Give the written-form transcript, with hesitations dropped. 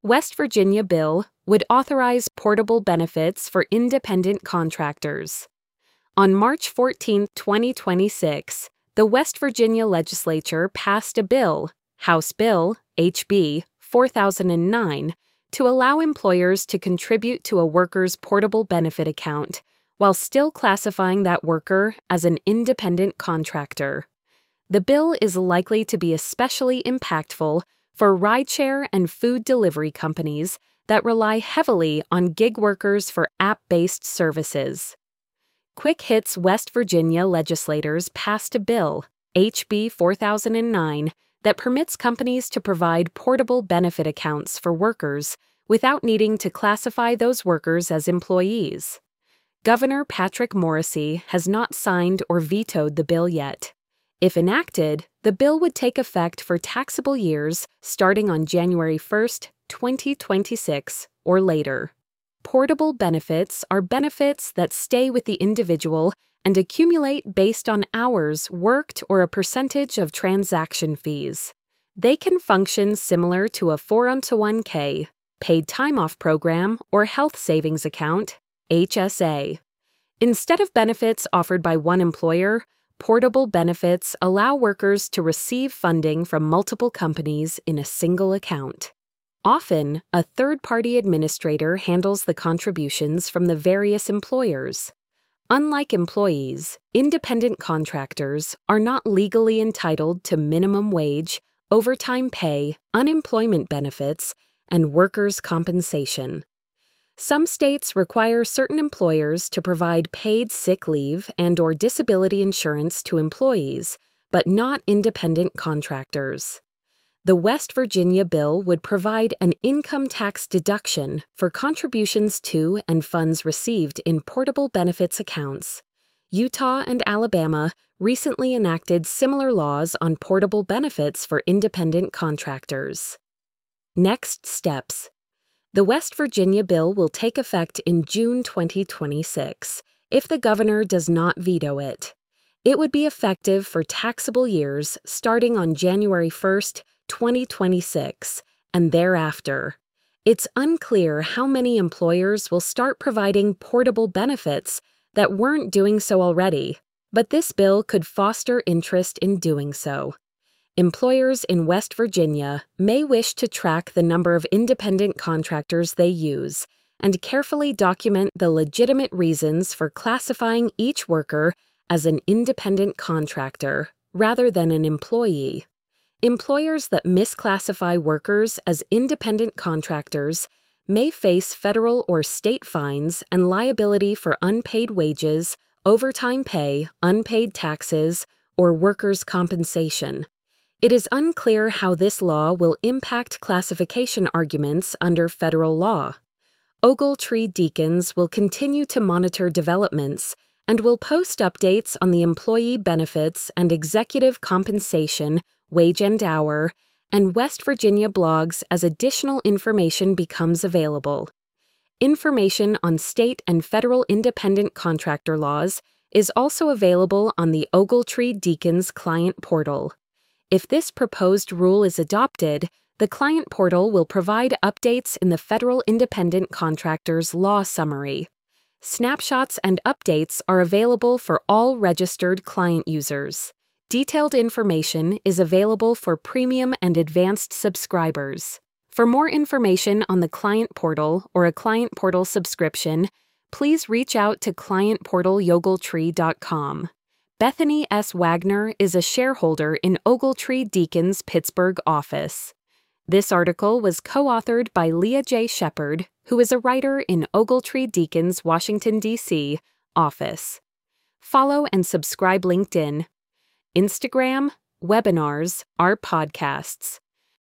West Virginia bill would authorize portable benefits for independent contractors. On March 14, 2026, the West Virginia legislature passed a bill, House Bill HB 4009, to allow employers to contribute to a worker's portable benefit account while still classifying that worker as an independent contractor. The bill is likely to be especially impactful for rideshare and food delivery companies that rely heavily on gig workers for app-based services. Quick Hits West Virginia legislators passed a bill, HB 4009, that permits companies to provide portable benefit accounts for workers without needing to classify those workers as employees. Governor Patrick Morrisey has not signed or vetoed the bill yet. If enacted, the bill would take effect for taxable years starting on January 1, 2026 or later. Portable benefits are benefits that stay with the individual and accumulate based on hours worked or a percentage of transaction fees. They can function similar to a 401k, paid time off program, or health savings account, HSA. Instead of benefits offered by one employer, portable benefits allow workers to receive funding from multiple companies in a single account. Often, a third-party administrator handles the contributions from the various employers. Unlike employees, independent contractors are not legally entitled to minimum wage, overtime pay, unemployment benefits, and workers' compensation. Some states require certain employers to provide paid sick leave and/or disability insurance to employees, but not independent contractors. The West Virginia bill would provide an income tax deduction for contributions to and funds received in portable benefits accounts. Utah and Alabama recently enacted similar laws on portable benefits for independent contractors. Next steps. The West Virginia bill will take effect in June 2026 if the governor does not veto it. It would be effective for taxable years starting on January 1st, 2026, and thereafter. It's unclear how many employers will start providing portable benefits that weren't doing so already, but this bill could foster interest in doing so. Employers in West Virginia may wish to track the number of independent contractors they use and carefully document the legitimate reasons for classifying each worker as an independent contractor rather than an employee. Employers that misclassify workers as independent contractors may face federal or state fines and liability for unpaid wages, overtime pay, unpaid taxes, or workers' compensation. It is unclear how this law will impact classification arguments under federal law. Ogletree Deacons will continue to monitor developments and will post updates on the employee benefits and executive compensation, wage and hour, and West Virginia blogs as additional information becomes available. Information on state and federal independent contractor laws is also available on the Ogletree Deacons client portal. If this proposed rule is adopted, the client portal will provide updates in the Federal Independent Contractors Law Summary. Snapshots and updates are available for all registered client users. Detailed information is available for premium and advanced subscribers. For more information on the client portal or a client portal subscription, please reach out to clientportalogletree.com. Bethany S. Wagner is a shareholder in Ogletree Deacons' Pittsburgh office. This article was co-authored by Leah J. Shepard, who is a writer in Ogletree Deacons' Washington, D.C. office. Follow and subscribe LinkedIn. Instagram, webinars, our podcasts.